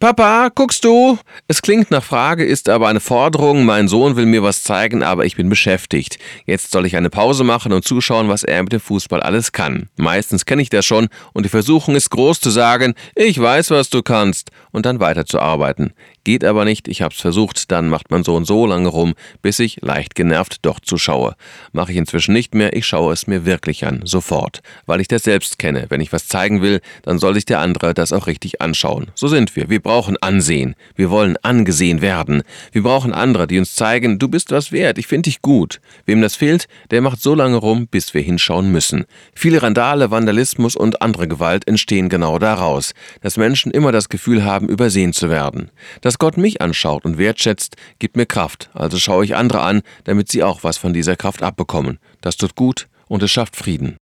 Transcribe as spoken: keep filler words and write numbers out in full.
Papa, guckst du? Es klingt nach Frage, ist aber eine Forderung. Mein Sohn will mir was zeigen, aber ich bin beschäftigt. Jetzt soll ich eine Pause machen und zuschauen, was er mit dem Fußball alles kann. Meistens kenne ich das schon und die Versuchung ist groß zu sagen, ich weiß, was du kannst, und dann weiterzuarbeiten. Geht aber nicht, ich hab's versucht, dann macht mein Sohn so lange rum, bis ich, leicht genervt, doch zuschaue. Mache ich inzwischen nicht mehr, ich schaue es mir wirklich an, sofort. Weil ich das selbst kenne. Wenn ich was zeigen will, dann soll sich der andere das auch richtig anschauen. So sind wir. Wir brauchen Ansehen. Wir wollen angesehen werden. Wir brauchen andere, die uns zeigen, du bist was wert, ich finde dich gut. Wem das fehlt, der macht so lange rum, bis wir hinschauen müssen. Viele Randale, Vandalismus und andere Gewalt entstehen genau daraus, dass Menschen immer das Gefühl haben, übersehen zu werden. Dass Gott mich anschaut und wertschätzt, gibt mir Kraft, also schaue ich andere an, damit sie auch was von dieser Kraft abbekommen. Das tut gut und es schafft Frieden.